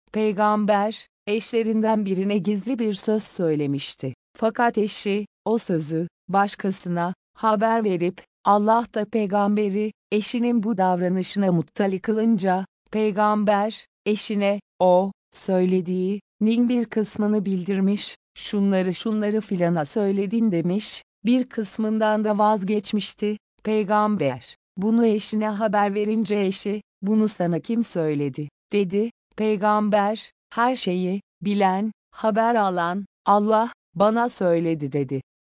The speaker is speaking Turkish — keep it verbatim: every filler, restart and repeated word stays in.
Peygamber, eşlerinden birine gizli bir söz söylemişti. Fakat eşi, o sözü, başkasına, haber verip, Allah da peygamberi, eşinin bu davranışına muttali kılınca, peygamber, eşine, o, söylediğinin bir kısmını bildirmiş, şunları şunları filana söyledin demiş, bir kısmından da vazgeçmişti. Peygamber, bunu eşine haber verince eşi, bunu sana kim söyledi, dedi. Peygamber, her şeyi bilen, haber alan, Allah, bana söyledi dedi.